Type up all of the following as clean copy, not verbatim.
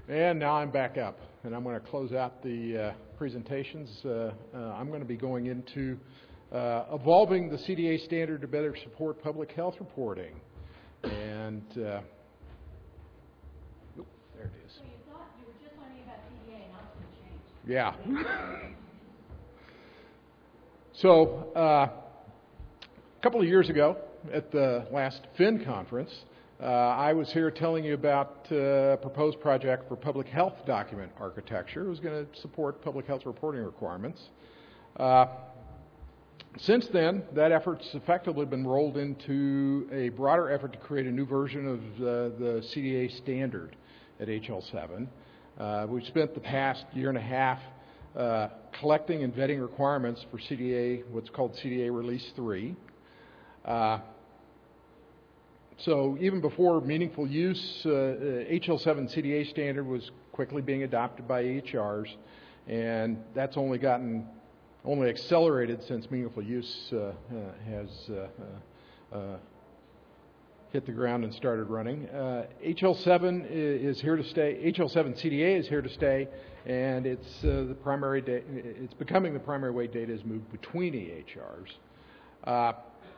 And now I'm back up, and I'm going to close out the presentations. I'm going to be going into evolving the CDA standard to better support public health reporting. And there it is. So you thought you were just learning about CDA, now it's going to change. Yeah. So a couple of years ago at the last FIN conference, I was here telling you about a proposed project for public health document architecture. It was going to support public health reporting requirements. Since then, that effort's effectively been rolled into a broader effort to create a new version of the CDA standard at HL7. We've spent the past year and a half collecting and vetting requirements for CDA, what's called CDA Release 3. So even before meaningful use, HL7 CDA standard was quickly being adopted by EHRs, and that's only accelerated since meaningful use has hit the ground and started running. HL7 is here to stay. HL7 CDA is here to stay, and it's becoming the primary way data is moved between EHRs.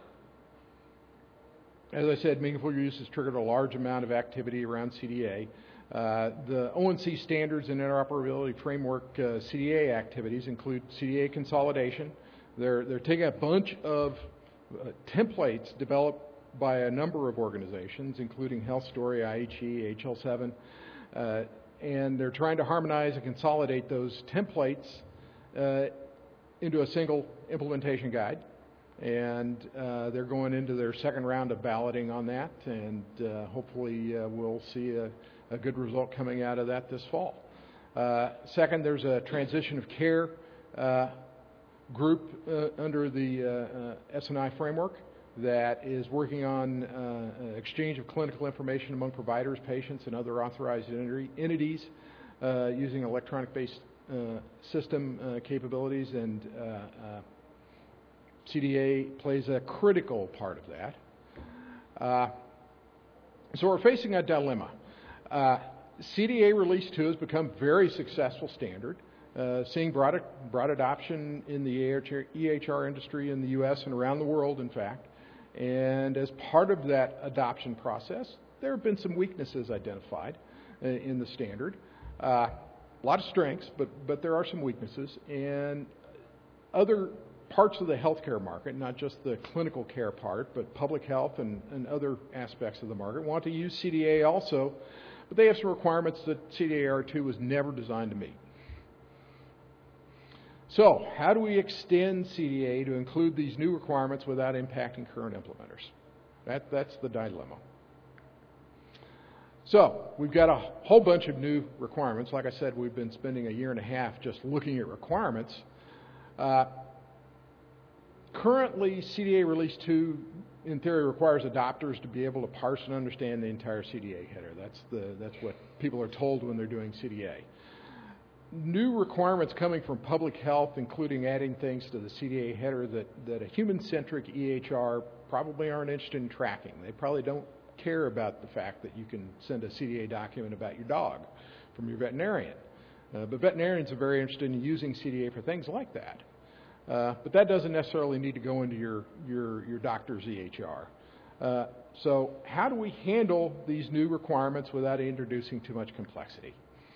As I said, meaningful use has triggered a large amount of activity around CDA. The ONC standards and interoperability framework CDA activities include CDA consolidation. They're taking a bunch of templates developed by a number of organizations, including Health Story, IHE, HL7, and they're trying to harmonize and consolidate those templates into a single implementation guide. And they're going into their second round of balloting on that, and hopefully we'll see a good result coming out of that this fall. Second, there's a transition of care group under the S&I framework that is working on exchange of clinical information among providers, patients, and other authorized entities using electronic-based system capabilities, and CDA plays a critical part of that. So we're facing a dilemma. CDA Release 2 has become a very successful standard, seeing broad adoption in the EHR industry in the U.S. and around the world, in fact. And as part of that adoption process, there have been some weaknesses identified in the standard. A lot of strengths, but there are some weaknesses. And other parts of the healthcare market, not just the clinical care part, but public health and other aspects of the market, want to use CDA also, but they have some requirements that CDA R2 was never designed to meet. So, how do we extend CDA to include these new requirements without impacting current implementers? That's the dilemma. So, we've got a whole bunch of new requirements. Like I said, we've been spending a year and a half just looking at requirements. Currently, CDA Release 2, in theory, requires adopters to be able to parse and understand the entire CDA header. That's what people are told when they're doing CDA. New requirements coming from public health, including adding things to the CDA header that a human-centric EHR probably aren't interested in tracking. They probably don't care about the fact that you can send a CDA document about your dog from your veterinarian. But veterinarians are very interested in using CDA for things like that. But that doesn't necessarily need to go into your doctor's EHR. So how do we handle these new requirements without introducing too much complexity?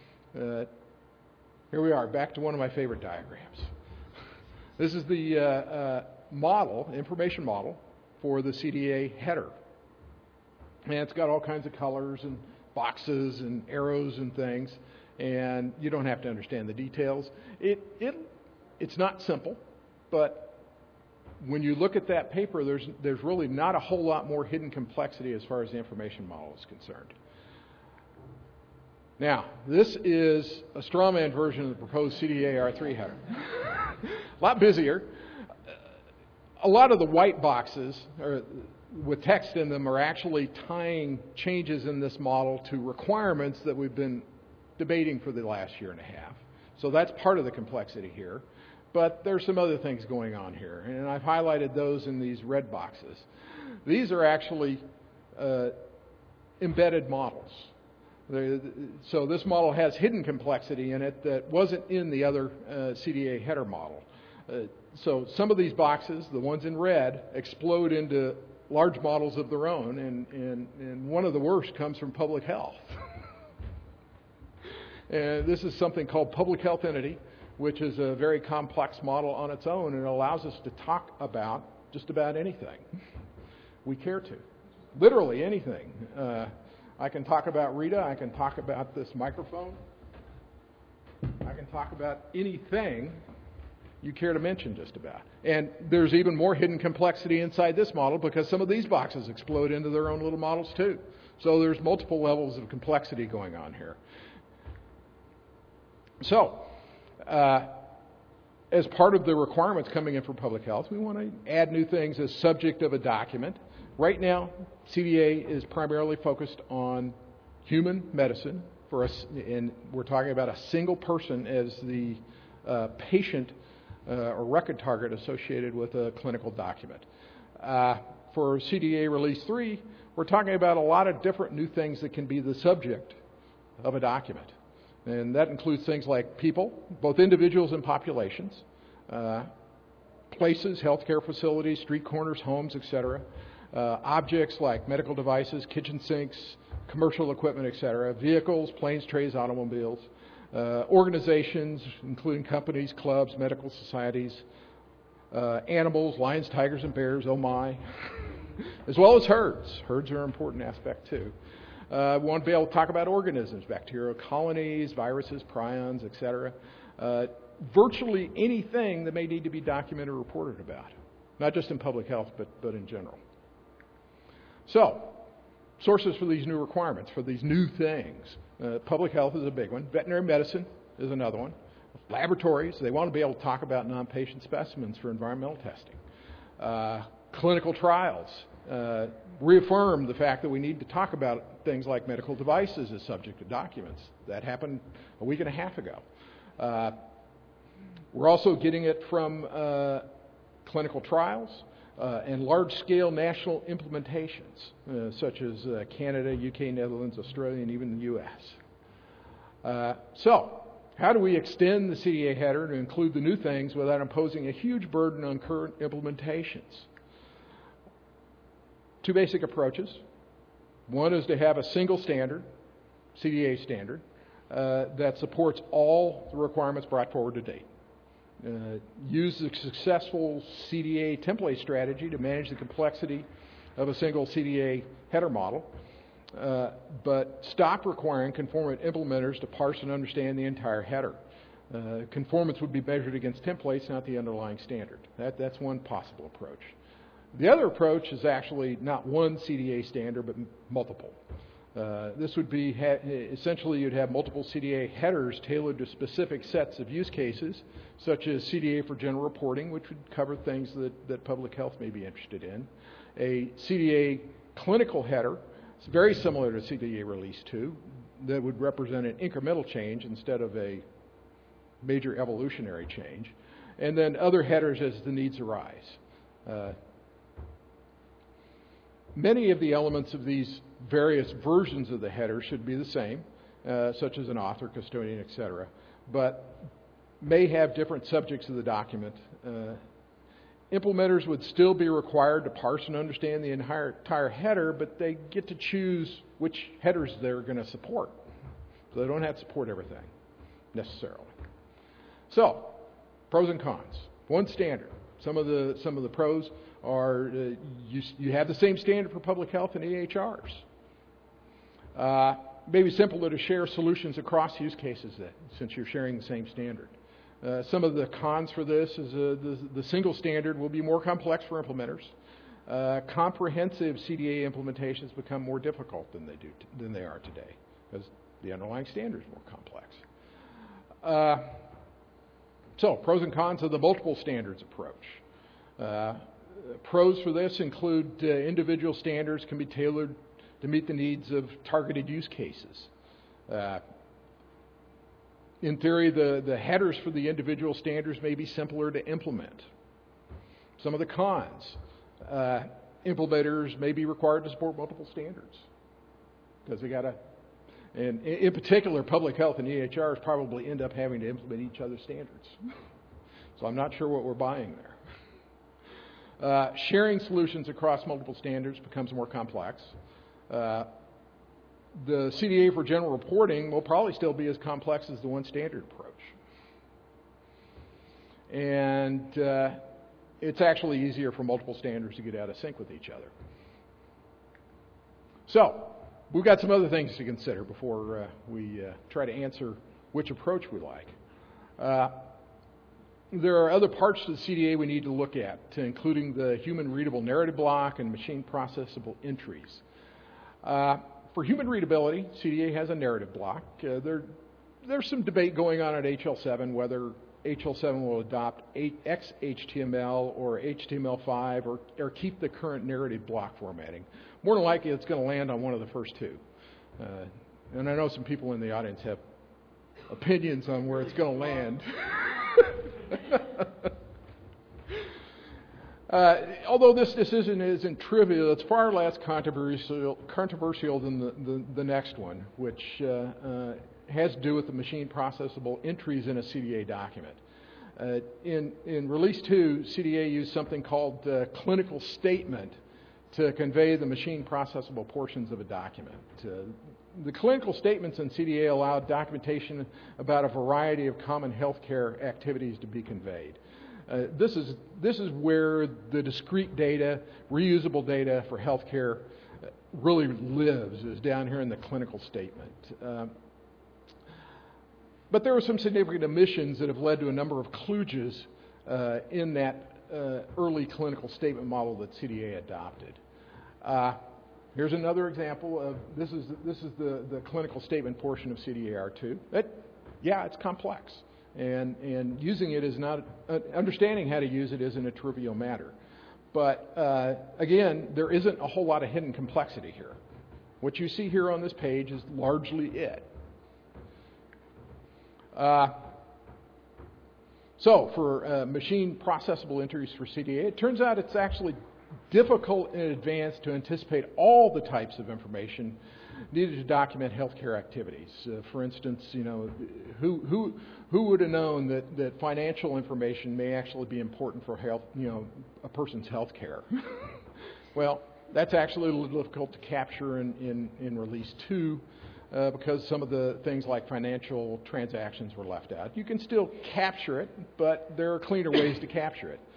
Here we are, back to one of my favorite diagrams. This is the information model for the CDA header. And it's got all kinds of colors and boxes and arrows and things, and you don't have to understand the details. It's not simple. But when you look at that paper, there's really not a whole lot more hidden complexity as far as the information model is concerned. Now, this is a straw man version of the proposed CDA R3 header. A lot busier. A lot of the white boxes with text in them are actually tying changes in this model to requirements that we've been debating for the last year and a half. So that's part of the complexity here. But there's some other things going on here, and I've highlighted those in these red boxes. These are actually embedded models. So this model has hidden complexity in it that wasn't in the other CDA header model. So some of these boxes, the ones in red, explode into large models of their own, and one of the worst comes from public health. And this is something called public health entity, which is a very complex model on its own, and it allows us to talk about just about anything we care to. Literally anything. I can talk about Rita, I can talk about this microphone, I can talk about anything you care to mention just about. And there's even more hidden complexity inside this model because some of these boxes explode into their own little models too. So there's multiple levels of complexity going on here. So, as part of the requirements coming in for public health, we want to add new things as subject of a document. Right now, CDA is primarily focused on human medicine for us, and we're talking about a single person as the patient or record target associated with a clinical document. For CDA Release 3, we're talking about a lot of different new things that can be the subject of a document. And that includes things like people, both individuals and populations, places, healthcare facilities, street corners, homes, etc., objects like medical devices, kitchen sinks, commercial equipment, etc., vehicles, planes, trays, automobiles, organizations, including companies, clubs, medical societies, animals, lions, tigers, and bears, oh my, as well as herds. Herds are an important aspect too. We want to be able to talk about organisms, bacterial colonies, viruses, prions, etc. Virtually anything that may need to be documented or reported about, not just in public health, but in general. So, sources for these new requirements, for these new things. Public health is a big one. Veterinary medicine is another one. Laboratories, they want to be able to talk about non-patient specimens for environmental testing. Clinical trials reaffirm the fact that we need to talk about things like medical devices as subject to documents. That happened a week and a half ago. We're also getting it from clinical trials and large-scale national implementations, such as Canada, UK, Netherlands, Australia, and even the US. So, how do we extend the CDA header to include the new things without imposing a huge burden on current implementations? Two basic approaches. One is to have a single standard, CDA standard, that supports all the requirements brought forward to date. Use the successful CDA template strategy to manage the complexity of a single CDA header model, but stop requiring conformant implementers to parse and understand the entire header. Conformance would be measured against templates, not the underlying standard. That's one possible approach. The other approach is actually not one CDA standard, but multiple. This would be, essentially you'd have multiple CDA headers tailored to specific sets of use cases, such as CDA for general reporting, which would cover things that public health may be interested in. A CDA clinical header, it's very similar to CDA Release 2, that would represent an incremental change instead of a major evolutionary change. And then other headers as the needs arise. Many of the elements of these various versions of the header should be the same, such as an author, custodian, etc., but may have different subjects of the document. Implementers would still be required to parse and understand the entire header, but they get to choose which headers they're going to support. So they don't have to support everything, necessarily. So, pros and cons. One standard. Some of the pros are you have the same standard for public health and EHRs. Maybe simpler to share solutions across use cases then, since you're sharing the same standard. Some of the cons for this is the single standard will be more complex for implementers. Comprehensive CDA implementations become more difficult than they are today, because the underlying standard is more complex. So, pros and cons of the multiple standards approach. Pros for this include individual standards can be tailored to meet the needs of targeted use cases. In theory, the headers for the individual standards may be simpler to implement. Some of the cons. Implementers may be required to support multiple standards because they got to, And in particular, public health and EHRs probably end up having to implement each other's standards. So I'm not sure what we're buying there. Sharing solutions across multiple standards becomes more complex. The CDA for general reporting will probably still be as complex as the one standard approach. And it's actually easier for multiple standards to get out of sync with each other. So, we've got some other things to consider before we try to answer which approach we like. There are other parts to the CDA we need to look at, including the human readable narrative block and machine processable entries. For human readability, CDA has a narrative block. There's some debate going on at HL7 whether HL7 will adopt XHTML or HTML5 or keep the current narrative block formatting. More than likely, it's going to land on one of the first two. And I know some people in the audience have opinions on where it's going to land. Although this decision isn't trivial, it's far less controversial than the next one, which has to do with the machine processable entries in a CDA document. In Release 2, CDA used something called clinical statement to convey the machine processable portions of a document. The clinical statements in CDA allow documentation about a variety of common healthcare activities to be conveyed. This is where the discrete data, reusable data for healthcare really lives, is down here in the clinical statement. But there are some significant omissions that have led to a number of kludges in that early clinical statement model that CDA adopted. Here's another example of this is the clinical statement portion of CDAR2. Yeah, it's complex, and using it is not understanding how to use it isn't a trivial matter. But again, there isn't a whole lot of hidden complexity here. What you see here on this page is largely it. So for machine processable entries for CDA, it turns out it's actually difficult in advance to anticipate all the types of information needed to document healthcare activities. For instance, who would have known that financial information may actually be important for health, a person's health care? Well, that's actually a little difficult to capture in Release 2 because some of the things like financial transactions were left out. You can still capture it, but there are cleaner ways to capture it.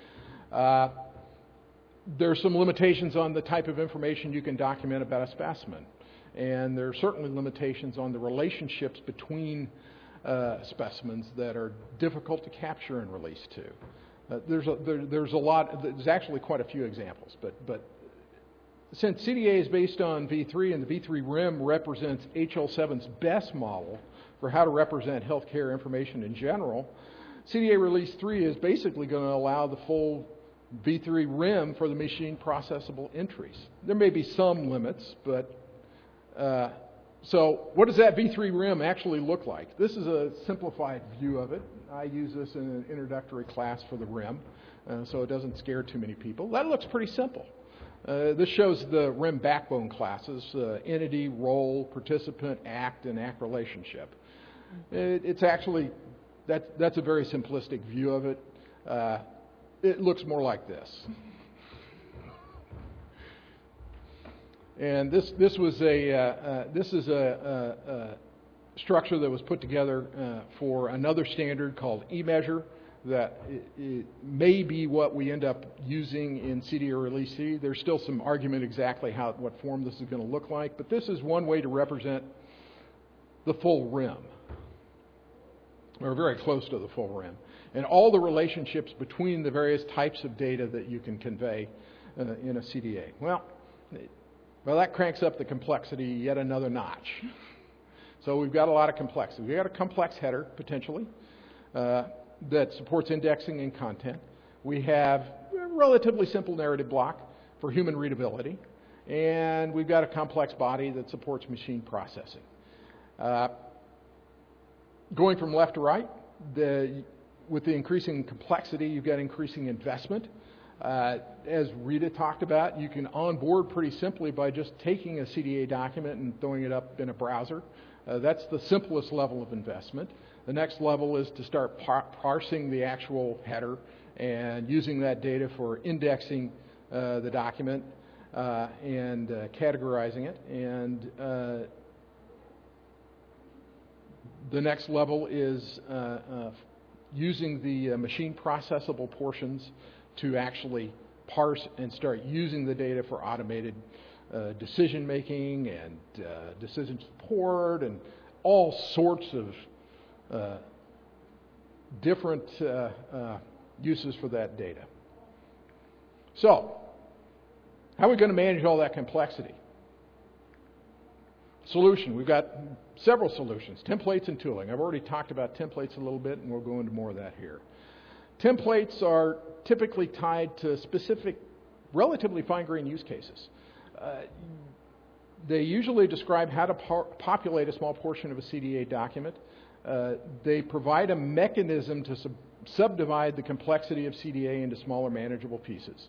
There are some limitations on the type of information you can document about a specimen. And there are certainly limitations on the relationships between specimens that are difficult to capture in Release 2. There's actually quite a few examples, but since CDA is based on V3 and the V3 RIM represents HL7's best model for how to represent healthcare information in general, CDA Release 3 is basically going to allow the full V3 RIM for the machine processable entries. There may be some limits, but so what does that V3 RIM actually look like? This is a simplified view of it. I use this in an introductory class for the RIM, so it doesn't scare too many people. That looks pretty simple. This shows the RIM backbone classes, entity, role, participant, act, and act relationship. It's actually, that's a very simplistic view of it. It looks more like this. And this is a structure that was put together for another standard called eMeasure that it may be what we end up using in CDA Release C. There's still some argument exactly what form this is going to look like, but this is one way to represent the full RIM, or very close to the full RIM, and all the relationships between the various types of data that you can convey in a CDA. Well, that cranks up the complexity yet another notch. So we've got a lot of complexity. We've got a complex header, potentially, that supports indexing and content. We have a relatively simple narrative block for human readability. And we've got a complex body that supports machine processing. Going from left to right, with the increasing complexity, you've got increasing investment. As Rita talked about, you can onboard pretty simply by just taking a CDA document and throwing it up in a browser. That's the simplest level of investment. The next level is to start parsing the actual header and using that data for indexing the document and categorizing it. And the next level is using the machine processable portions to actually parse and start using the data for automated decision making and decision support and all sorts of different uses for that data. So, how are we going to manage all that complexity? Solution. We've got several solutions. Templates and tooling. I've already talked about templates a little bit, and we'll go into more of that here. Templates are typically tied to specific, relatively fine-grained use cases. They usually describe how to populate a small portion of a CDA document. They provide a mechanism to subdivide the complexity of CDA into smaller, manageable pieces.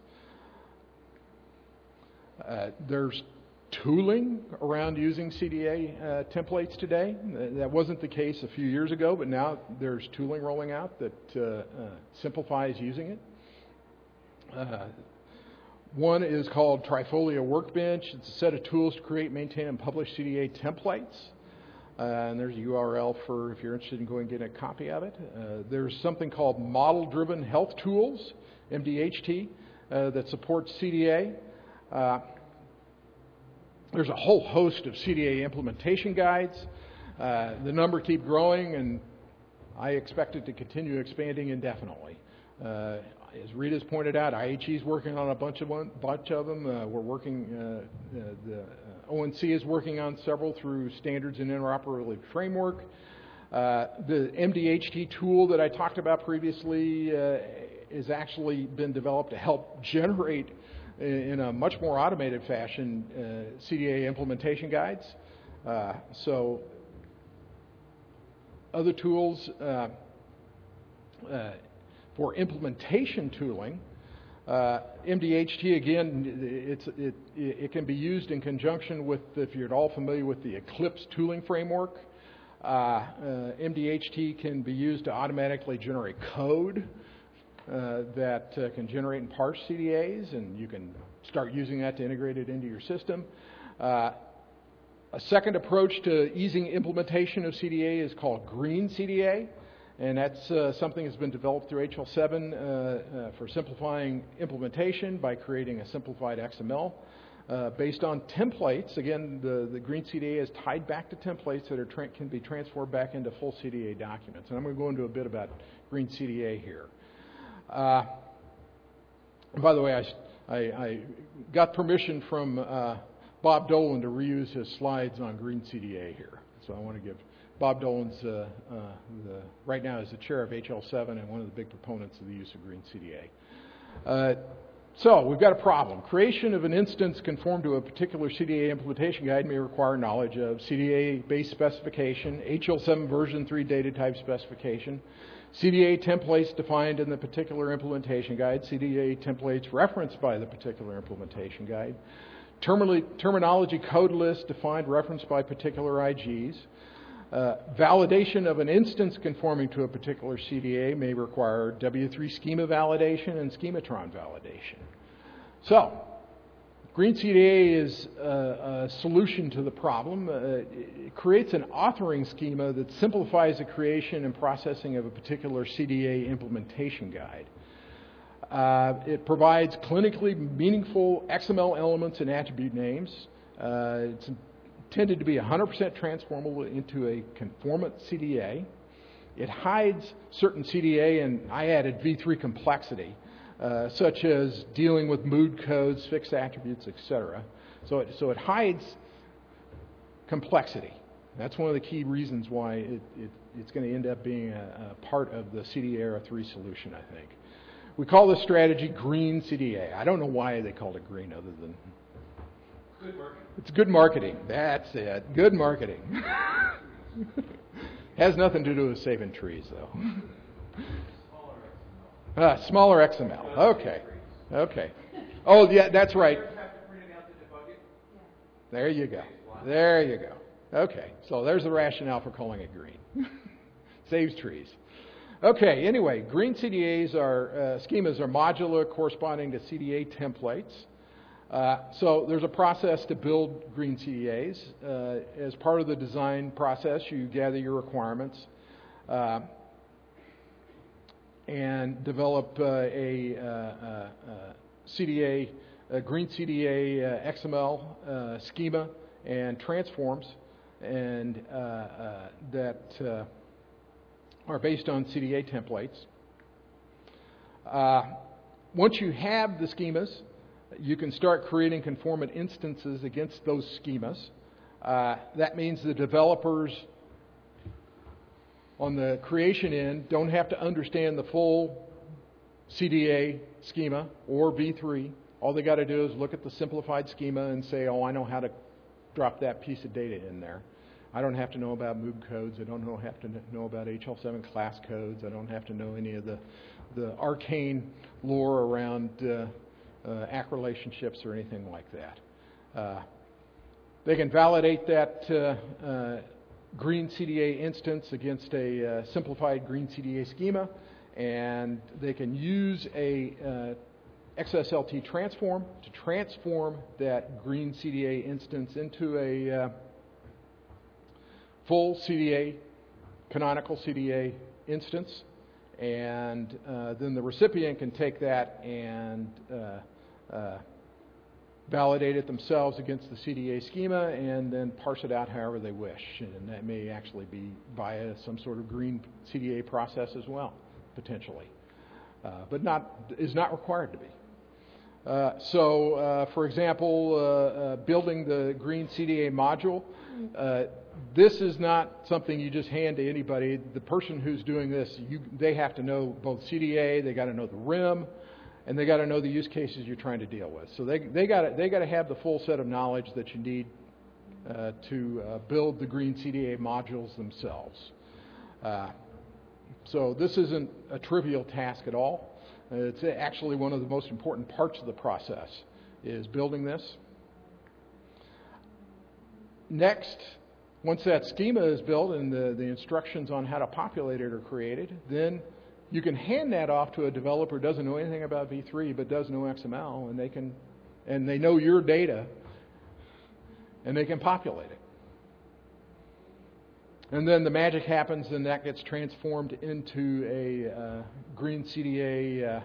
There's tooling around using CDA templates today. That wasn't the case a few years ago, but now there's tooling rolling out that simplifies using it. One is called Trifolio Workbench. It's a set of tools to create, maintain, and publish CDA templates. And there's a URL for if you're interested in going and getting a copy of it. There's something called Model-Driven Health Tools, MDHT, that supports CDA. There's a whole host of CDA implementation guides. The number keep growing, and I expect it to continue expanding indefinitely. As Rita's pointed out, IHE's working on a bunch of them. We're working. The ONC is working on several through Standards and Interoperability Framework. The MDHT tool that I talked about previously has actually been developed to help generate, in a much more automated fashion, CDA implementation guides. So other tools for implementation tooling, MDHT, again, it can be used in conjunction with, if you're at all familiar with the Eclipse tooling framework, MDHT can be used to automatically generate code that can generate and parse CDAs, and you can start using that to integrate it into your system. A second approach to easing implementation of CDA is called Green CDA, and that's something that's been developed through HL7 for simplifying implementation by creating a simplified XML based on templates. Again, the Green CDA is tied back to templates that can be transformed back into full CDA documents. And I'm going to go into a bit about Green CDA here. By the way, I got permission from Bob Dolan to reuse his slides on Green CDA here. So I want to give Bob Dolan's, right now is the chair of HL7 and one of the big proponents of the use of Green CDA. So we've got a problem. Creation of an instance conformed to a particular CDA implementation guide may require knowledge of CDA-based specification, HL7 version 3 data type specification, CDA templates defined in the particular implementation guide, CDA templates referenced by the particular implementation guide, terminology code list defined referenced by particular IGs. Validation of an instance conforming to a particular CDA may require W3 schema validation and schematron validation. So, Green CDA is a solution to the problem. It creates an authoring schema that simplifies the creation and processing of a particular CDA implementation guide. It provides clinically meaningful XML elements and attribute names. It's intended to be 100% transformable into a conformant CDA. It hides certain CDA, and I added V3 complexity, such as dealing with mood codes, fixed attributes, etc. So it hides complexity. That's one of the key reasons why it's going to end up being a part of the CDA Era 3 solution, I think. We call this strategy Green CDA. I don't know why they called it green other than... Good marketing. It's good marketing. That's it. Good marketing. Has nothing to do with saving trees, though. Smaller XML. Okay. Okay. Oh, yeah, that's right. There you go. There you go. Okay, so there's the rationale for calling it green. Saves trees. Okay, anyway, green CDAs are, schemas are modular corresponding to CDA templates. So there's a process to build green CDAs. As part of the design process, you gather your requirements and develop a CDA, a green CDA XML schema and transforms, and that are based on CDA templates. Once you have the schemas, you can start creating conformant instances against those schemas. That means the developers on the creation end don't have to understand the full CDA schema or V3. All they got to do is look at the simplified schema and say, oh, I know how to drop that piece of data in there. I don't have to know about MOOB codes. I don't have to know about HL7 class codes. I don't have to know any of the arcane lore around ACK relationships or anything like that. They can validate that green CDA instance against a simplified green CDA schema, and they can use a XSLT transform to transform that green CDA instance into a full CDA, canonical CDA instance, and then the recipient can take that and validate it themselves against the CDA schema and then parse it out however they wish. And that may actually be via some sort of green CDA process as well, potentially, but is not required to be. For example, building the green CDA module, this is not something you just hand to anybody. The person who's doing this, they have to know both CDA, they got to know the RIM, and they got to know the use cases you're trying to deal with. So they got to have the full set of knowledge that you need to build the green CDA modules themselves. So this isn't a trivial task at all. It's actually one of the most important parts of the process, is building this. Next, once that schema is built and the instructions on how to populate it are created, then you can hand that off to a developer who doesn't know anything about V3 but does know XML, and they know your data, and they can populate it. And then the magic happens, and that gets transformed into a green CDA,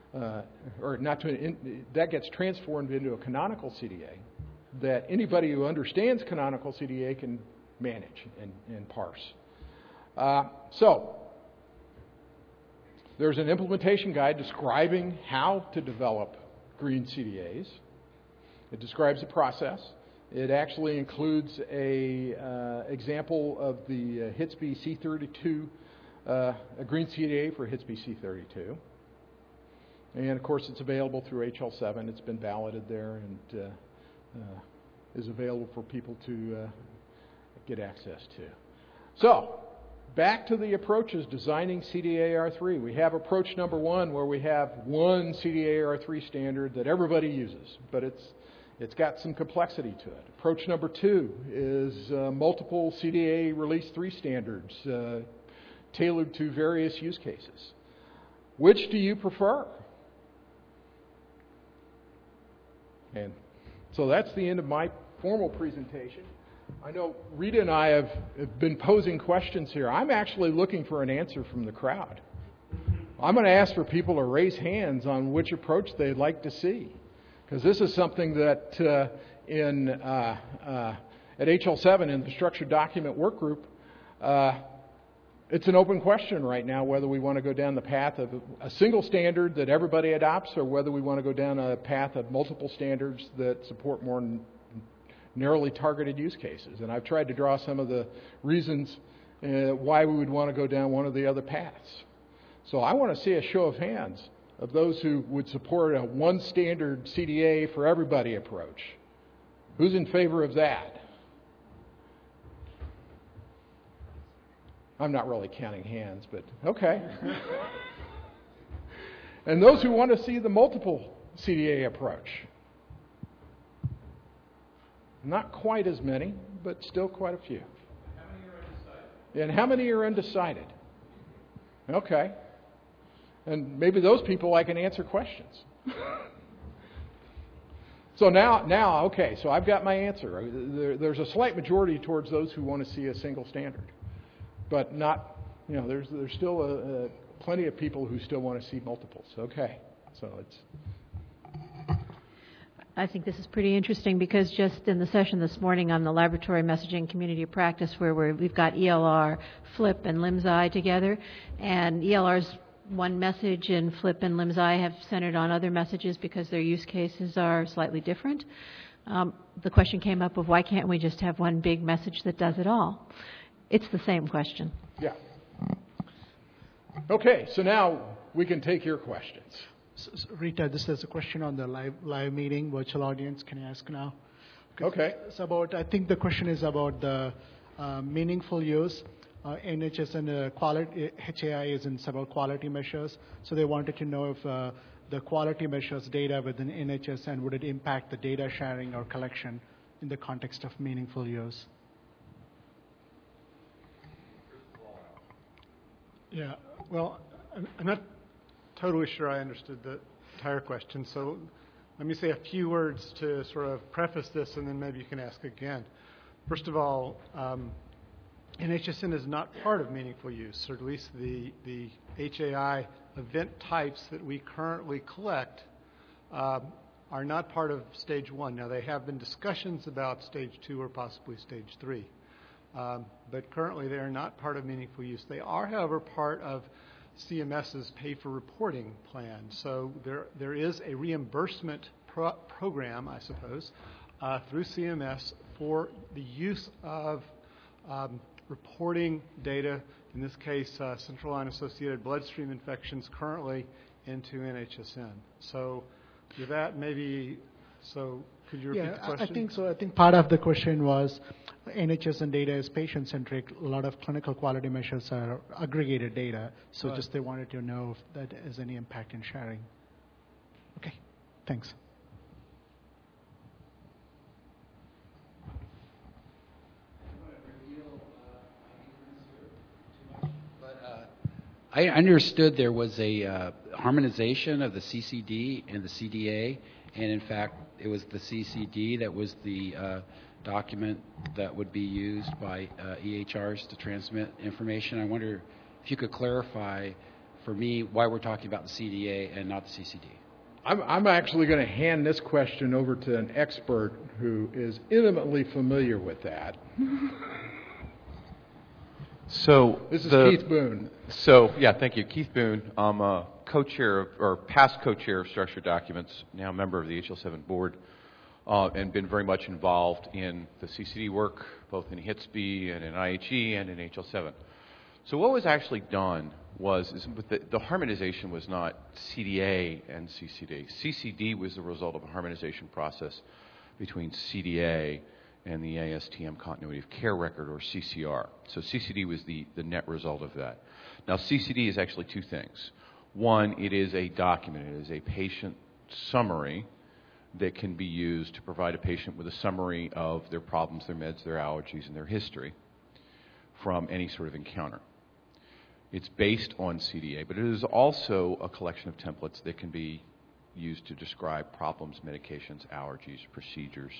that gets transformed into a canonical CDA that anybody who understands canonical CDA can manage and parse. So there's an implementation guide describing how to develop green CDAs. It describes the process. It actually includes a example of the HITSB C32, a green CDA for HITSB C32. And of course it's available through HL7. It's been validated there and is available for people to get access to. So, back to the approaches designing CDA-R3. We have approach number one, where we have one CDA-R3 standard that everybody uses, but it's got some complexity to it. Approach number two is multiple CDA Release 3 standards tailored to various use cases. Which do you prefer? And so that's the end of my formal presentation. I know Rita and I have been posing questions here. I'm actually looking for an answer from the crowd. I'm going to ask for people to raise hands on which approach they'd like to see, because this is something that at HL7 in the Structured Document Workgroup, it's an open question right now whether we want to go down the path of a single standard that everybody adopts, or whether we want to go down a path of multiple standards that support more narrowly targeted use cases. And I've tried to draw some of the reasons why we would want to go down one or the other paths. So I want to see a show of hands of those who would support a one standard CDA for everybody approach. Who's in favor of that? I'm not really counting hands, but okay. And those who want to see the multiple CDA approach? Not quite as many, but still quite a few. How many are undecided? And how many are undecided? Okay. And maybe those people I can answer questions. So now, okay, so I've got my answer. There's a slight majority towards those who want to see a single standard. But not, there's still plenty of people who still want to see multiples. Okay, so it's... I think this is pretty interesting because just in the session this morning on the laboratory messaging community of practice where we've got ELR, FLIP, and LIMS-I together, and ELR's one message and FLIP and LIMS-I have centered on other messages because their use cases are slightly different. The question came up of why can't we just have one big message that does it all? It's the same question. Yeah. Okay, so now we can take your questions. So, Rita, this is a question on the live meeting, virtual audience. Can I ask now? Okay. It's about, I think the question is about the meaningful use. NHS and quality, HAI is in several quality measures. So they wanted to know if the quality measures data within NHS and would it impact the data sharing or collection in the context of meaningful use? Yeah, well, I'm not totally sure I understood the entire question, so let me say a few words to sort of preface this, and then maybe you can ask again. First of all, NHSN is not part of meaningful use, or at least the HAI event types that we currently collect are not part of stage 1. Now, there have been discussions about stage 2 or possibly stage 3. But currently they are not part of meaningful use. They are, however, part of CMS's pay-for-reporting plan. So there is a reimbursement program, I suppose, through CMS for the use of reporting data, in this case central line-associated bloodstream infections currently into NHSN. So with that, maybe, so could you repeat the question? I think so. I think part of the question was NHSN data is patient-centric. A lot of clinical quality measures are aggregated data. So just they wanted to know if that has any impact in sharing. Okay, thanks. I understood there was a harmonization of the CCD and the CDA, and in fact, it was the CCD that was the document that would be used by EHRs to transmit information. I wonder if you could clarify for me why we're talking about the CDA and not the CCD. I'm actually going to hand this question over to an expert who is intimately familiar with that. So this is Keith Boone. So, yeah, thank you. Keith Boone. I'm a co-chair, or past co-chair of Structured Documents, now a member of the HL7 board, and been very much involved in the CCD work, both in HITSB and in IHE and in HL7. So what was actually done was the harmonization was not CDA and CCD. CCD was the result of a harmonization process between CDA and the ASTM Continuity of Care Record, or CCR. So CCD was the net result of that. Now, CCD is actually two things. One, it is a document. It is a patient summary that can be used to provide a patient with a summary of their problems, their meds, their allergies, and their history from any sort of encounter. It's based on CDA, but it is also a collection of templates that can be used to describe problems, medications, allergies, procedures,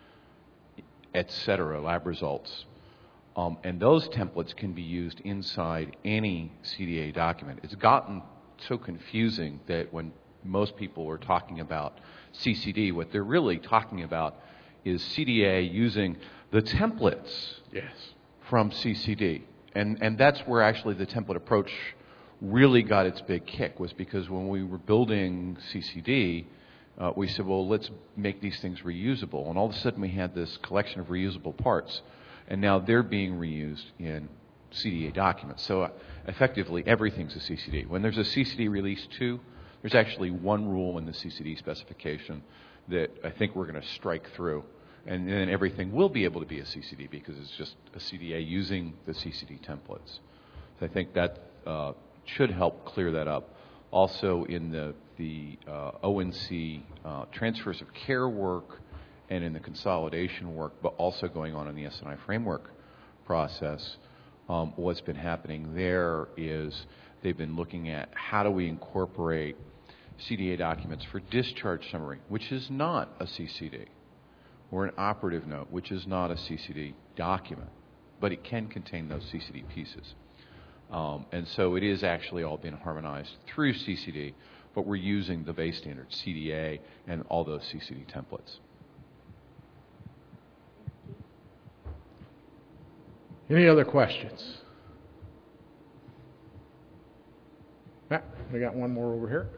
etc., lab results. And those templates can be used inside any CDA document. It's gotten so confusing that when most people are talking about CCD, what they're really talking about is CDA using the templates from CCD. And that's where actually the template approach really got its big kick, was because when we were building CCD, we said, well, let's make these things reusable. And all of a sudden we had this collection of reusable parts, and now they're being reused in CDA documents. So effectively, everything's a CCD. When there's a CCD release 2, there's actually one rule in the CCD specification that I think we're going to strike through. And then everything will be able to be a CCD because it's just a CDA using the CCD templates. So I think that should help clear that up. Also in the ONC transfers of care work and in the consolidation work, but also going on in the S&I framework process, what's been happening there is they've been looking at how do we incorporate CDA documents for discharge summary, which is not a CCD, or an operative note, which is not a CCD document, but it can contain those CCD pieces. And so it is actually all being harmonized through CCD, but we're using the base standard, CDA, and all those CCD templates. Any other questions? We got one more over here.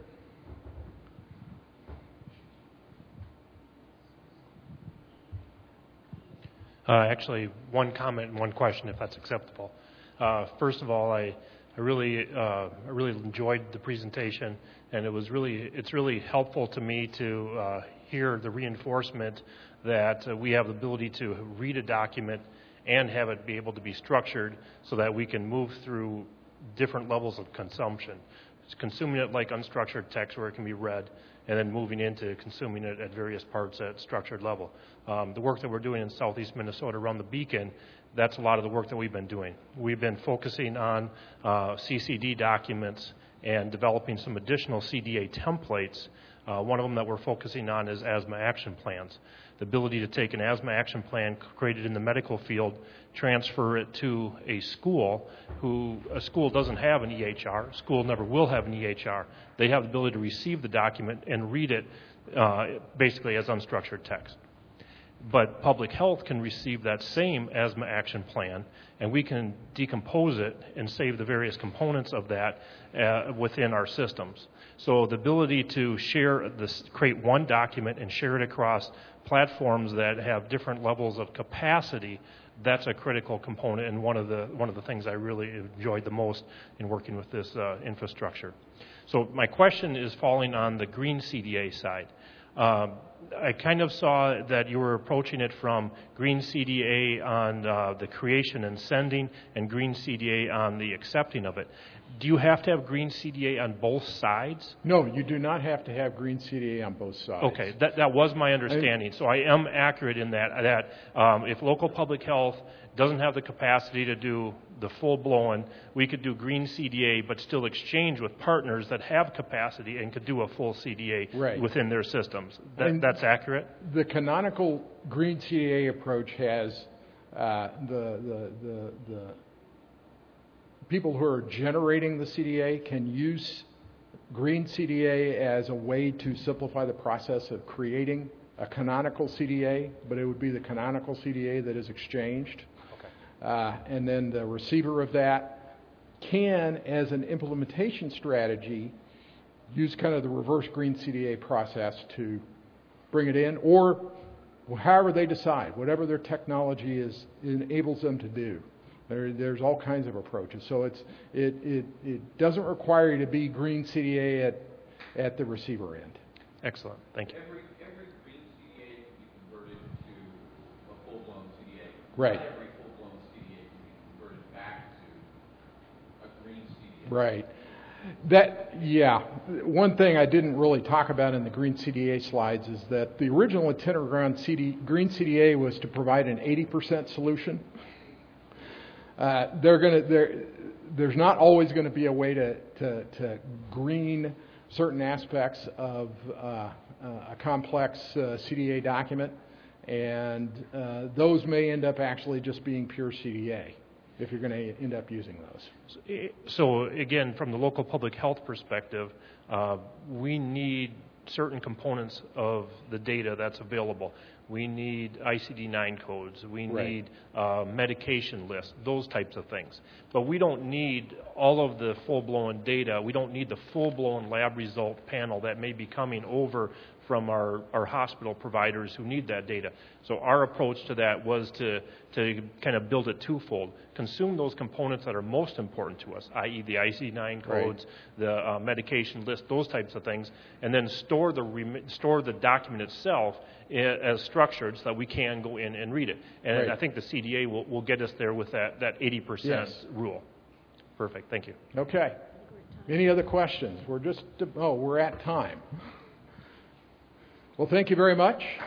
Actually, one comment and one question, if that's acceptable. First of all, I really enjoyed the presentation, and it's really helpful to me to hear the reinforcement that we have the ability to read a document and have it be able to be structured so that we can move through different levels of consumption. It's consuming it like unstructured text where it can be read, and then moving into consuming it at various parts at structured level. The work that we're doing in southeast Minnesota around the Beacon, that's a lot of the work that we've been doing. We've been focusing on CCD documents and developing some additional CDA templates. One of them that we're focusing on is asthma action plans. The ability to take an asthma action plan created in the medical field, transfer it to a school doesn't have an EHR. School never will have an EHR. They have the ability to receive the document and read it basically as unstructured text. But public health can receive that same asthma action plan, and we can decompose it and save the various components of that within our systems. So the ability to create one document and share it across platforms that have different levels of capacity, that's a critical component and one of the things I really enjoyed the most in working with this infrastructure. So my question is falling on the green CDA side. I kind of saw that you were approaching it from green CDA on the creation and sending and green CDA on the accepting of it. Do you have to have green CDA on both sides? No, you do not have to have green CDA on both sides. Okay, that was my understanding. So I am accurate in that if local public health doesn't have the capacity to do the full-blown, we could do green CDA but still exchange with partners that have capacity and could do a full CDA within their systems. That's accurate? The canonical green CDA approach has the people who are generating the CDA can use green CDA as a way to simplify the process of creating a canonical CDA, but it would be the canonical CDA that is exchanged. Okay. And then the receiver of that can, as an implementation strategy, use kind of the reverse green CDA process to bring it in, or however they decide, whatever their technology enables them to do. There's all kinds of approaches. So it doesn't require you to be green CDA at the receiver end. Excellent. Thank you. Every green CDA can be converted to a full-blown CDA. Right. Not every full-blown CDA can be converted back to a green CDA. Right. One thing I didn't really talk about in the green CDA slides is that the original intent around green CDA was to provide an 80% solution. There's not always going to be a way to green certain aspects of a complex CDA document, and those may end up actually just being pure CDA if you're going to end up using those. So again, from the local public health perspective, we need certain components of the data that's available. We need ICD-9 codes. We need medication lists, those types of things. But we don't need all of the full-blown data. We don't need the full-blown lab result panel that may be coming over from our hospital providers who need that data. So our approach to that was to kind of build it twofold. Consume those components that are most important to us, i.e. the ICD-9 codes, the medication list, those types of things, and then store the document itself as structured so that we can go in and read it. And I think the CDA will get us there with that 80% rule. Perfect. Thank you. Okay. Any other questions? We're at time. Well, thank you very much.